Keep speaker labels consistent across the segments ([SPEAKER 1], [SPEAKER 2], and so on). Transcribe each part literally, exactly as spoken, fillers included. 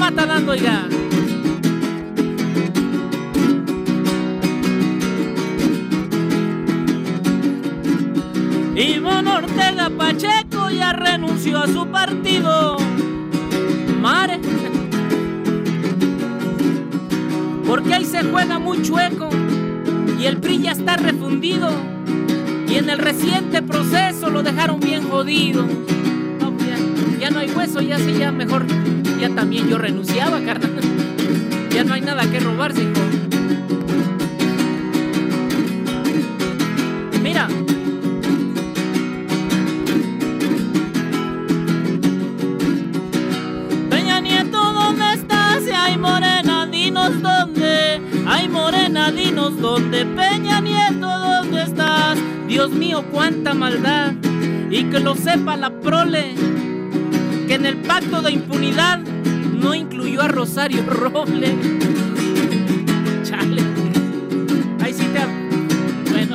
[SPEAKER 1] está dando, oiga. Ivonne Ortega Pacheco ya renunció a su partido. Mare, porque ahí se juega muy chueco y el P R I ya está refundido, y en el reciente proceso lo dejaron bien jodido. No, ya, ya no hay hueso, ya sí, ya mejor, ya también yo renunciaba, carnal. Ya no hay nada que robarse, hijo. Mira, Peña Nieto, ¿dónde estás? Si hay morena, dinos dónde. Ay, morena, dinos dónde. Peña Nieto, ¿dónde estás? Dios mío, cuánta maldad. Y que lo sepa la prole, que en el pacto de impunidad no incluyó a Rosario Robles. Chale. Ahí sí te... Bueno.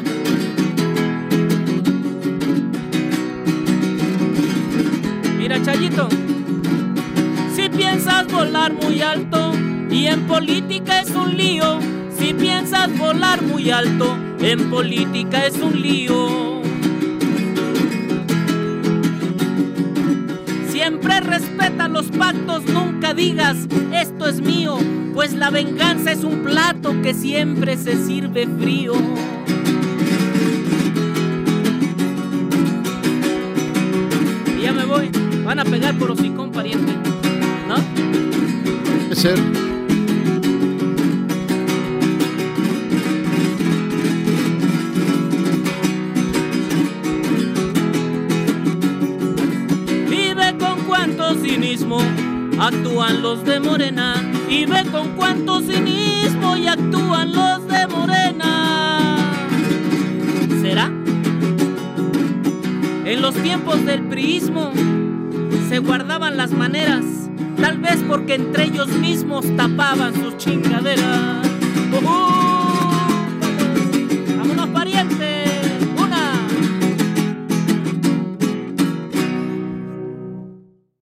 [SPEAKER 1] Mira, Chayito, si piensas volar muy alto, y en política es un lío. Si piensas volar muy alto, en política es un lío. Siempre respeta los pactos, nunca digas esto es mío, pues la venganza es un plato que siempre se sirve frío. Y ya me voy, van a pegar por hocicón, pariente, ¿no?
[SPEAKER 2] Puede ser.
[SPEAKER 1] Cinismo actúan los de Morena, y ve con cuánto cinismo y actúan los de Morena. ¿Será? En los tiempos del priismo se guardaban las maneras, tal vez porque entre ellos mismos tapaban sus chingaderas.